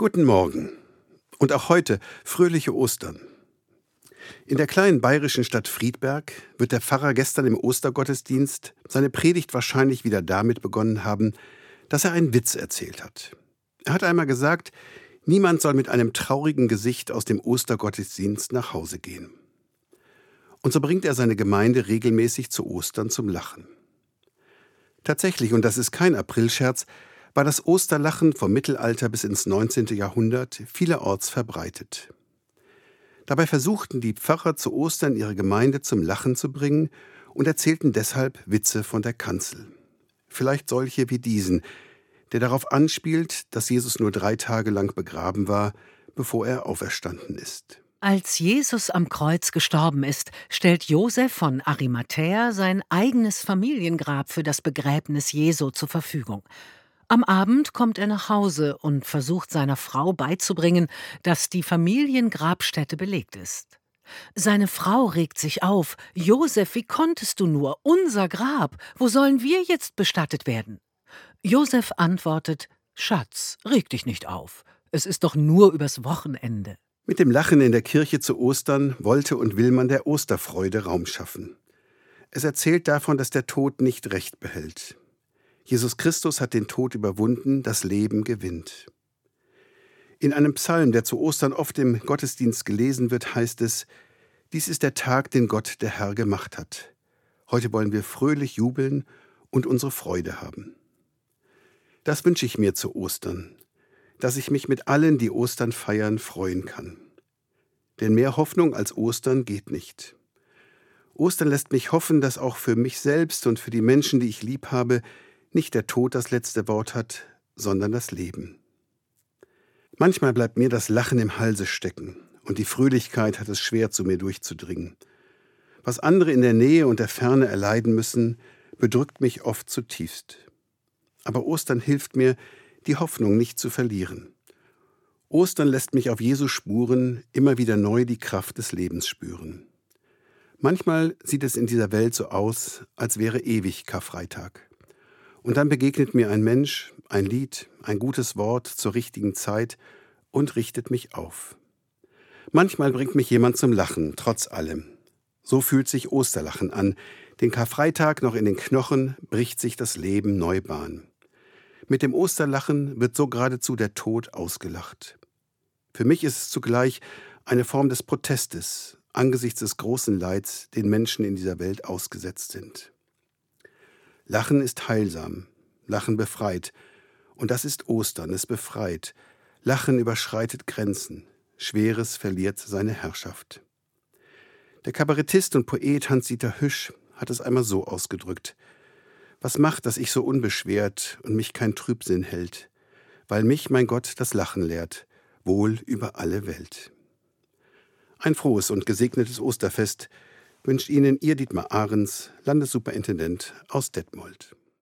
Guten Morgen und auch heute fröhliche Ostern. In der kleinen bayerischen Stadt Friedberg wird der Pfarrer gestern im Ostergottesdienst seine Predigt wahrscheinlich wieder damit begonnen haben, dass er einen Witz erzählt hat. Er hat einmal gesagt, niemand soll mit einem traurigen Gesicht aus dem Ostergottesdienst nach Hause gehen. Und so bringt er seine Gemeinde regelmäßig zu Ostern zum Lachen. Tatsächlich, und das ist kein Aprilscherz, war das Osterlachen vom Mittelalter bis ins 19. Jahrhundert vielerorts verbreitet. Dabei versuchten die Pfarrer zu Ostern ihre Gemeinde zum Lachen zu bringen und erzählten deshalb Witze von der Kanzel. Vielleicht solche wie diesen, der darauf anspielt, dass Jesus nur 3 Tage lang begraben war, bevor er auferstanden ist. Als Jesus am Kreuz gestorben ist, stellt Josef von Arimathäa sein eigenes Familiengrab für das Begräbnis Jesu zur Verfügung. Am Abend kommt er nach Hause und versucht seiner Frau beizubringen, dass die Familiengrabstätte belegt ist. Seine Frau regt sich auf: »Josef, wie konntest du nur? Unser Grab! Wo sollen wir jetzt bestattet werden?« Josef antwortet: »Schatz, reg dich nicht auf. Es ist doch nur übers Wochenende.« Mit dem Lachen in der Kirche zu Ostern wollte und will man der Osterfreude Raum schaffen. Es erzählt davon, dass der Tod nicht Recht behält. Jesus Christus hat den Tod überwunden, das Leben gewinnt. In einem Psalm, der zu Ostern oft im Gottesdienst gelesen wird, heißt es: Dies ist der Tag, den Gott, der Herr, gemacht hat. Heute wollen wir fröhlich jubeln und unsere Freude haben. Das wünsche ich mir zu Ostern, dass ich mich mit allen, die Ostern feiern, freuen kann. Denn mehr Hoffnung als Ostern geht nicht. Ostern lässt mich hoffen, dass auch für mich selbst und für die Menschen, die ich lieb habe, nicht der Tod das letzte Wort hat, sondern das Leben. Manchmal bleibt mir das Lachen im Halse stecken und die Fröhlichkeit hat es schwer, zu mir durchzudringen. Was andere in der Nähe und der Ferne erleiden müssen, bedrückt mich oft zutiefst. Aber Ostern hilft mir, die Hoffnung nicht zu verlieren. Ostern lässt mich auf Jesu Spuren immer wieder neu die Kraft des Lebens spüren. Manchmal sieht es in dieser Welt so aus, als wäre ewig Karfreitag. Und dann begegnet mir ein Mensch, ein Lied, ein gutes Wort zur richtigen Zeit und richtet mich auf. Manchmal bringt mich jemand zum Lachen, trotz allem. So fühlt sich Osterlachen an. Den Karfreitag noch in den Knochen, bricht sich das Leben neu Bahn. Mit dem Osterlachen wird so geradezu der Tod ausgelacht. Für mich ist es zugleich eine Form des Protestes angesichts des großen Leids, den Menschen in dieser Welt ausgesetzt sind. Lachen ist heilsam, Lachen befreit. Und das ist Ostern, es befreit. Lachen überschreitet Grenzen, Schweres verliert seine Herrschaft. Der Kabarettist und Poet Hans-Dieter Hüsch hat es einmal so ausgedrückt: Was macht, dass ich so unbeschwert und mich kein Trübsinn hält? Weil mich mein Gott das Lachen lehrt, wohl über alle Welt. Ein frohes und gesegnetes Osterfest wünscht Ihnen Ihr Dietmar Ahrens, Landessuperintendent aus Detmold.